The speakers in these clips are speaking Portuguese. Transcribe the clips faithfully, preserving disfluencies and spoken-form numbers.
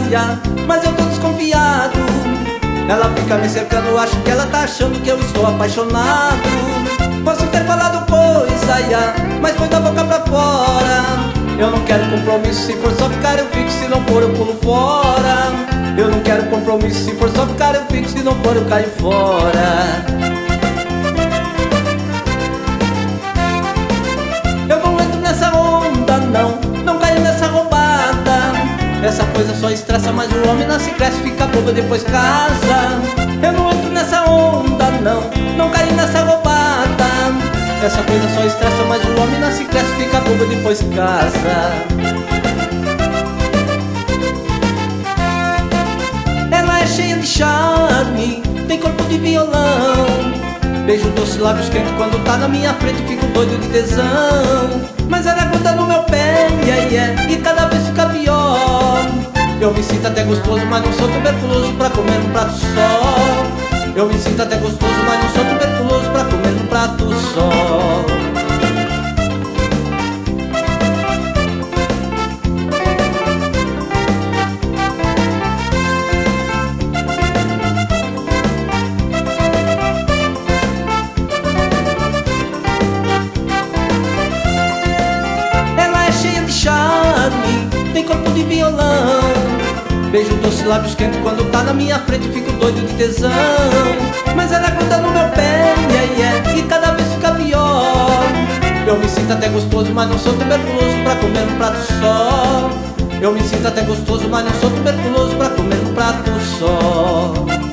saia, mas eu tô desconfiado. Ela fica me cercando, acho que ela tá achando que eu estou apaixonado. Posso ter falado coisa, ia, mas foi da boca pra fora. Eu não quero compromisso, se for só ficar eu fico, se não for eu pulo fora. Eu não quero compromisso, se for só ficar eu fico, se não for eu caio fora. Eu não entro nessa onda, não, não caio nessa roubada. Essa coisa só estressa, mas o homem nasce, cresce, fica bobo, depois casa. Eu não entro nessa onda, não, não caio nessa roubada. Essa coisa só estressa, mas o homem nasce, cresce, fica bobo, depois casa. Ela é cheia de charme, tem corpo de violão. Beijo doce, lábios quentes, quando tá na minha frente fico doido de tesão. Mas ela gruda no meu pé, yeah, yeah, e cada vez fica pior. Eu me sinto até gostoso, mas não sou tuberculoso pra comer num prato só. Eu me sinto até gostoso, mas não sou tuberculoso pra comer num prato só. Ela é cheia de charme, tem corpo de violão. Beijo doce, lábios quentes, quando tá na minha frente fico doido de tesão. Mas ela gruda no meu pé, yeah, yeah, e cada vez fica pior. Eu me sinto até gostoso, mas não sou tuberculoso pra comer num prato só. Eu me sinto até gostoso, mas não sou tuberculoso pra comer num prato só.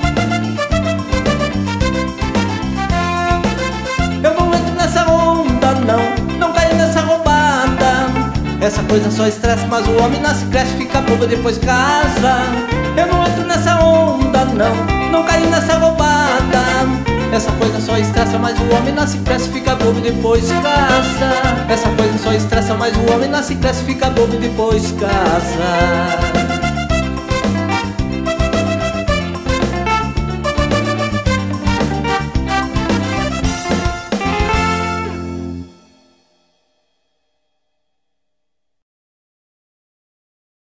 Eu não entro nessa onda, não, não caio nessa roubada. Essa coisa só estressa, mas o homem nasce, cresce, fica bobo, depois casa. Eu não entro nessa onda, não, não caio nessa roubada. Essa coisa só estressa, mas o homem nasce, cresce, fica bobo, depois casa. Essa coisa só estressa, mas o homem nasce, cresce, fica bobo, depois casa.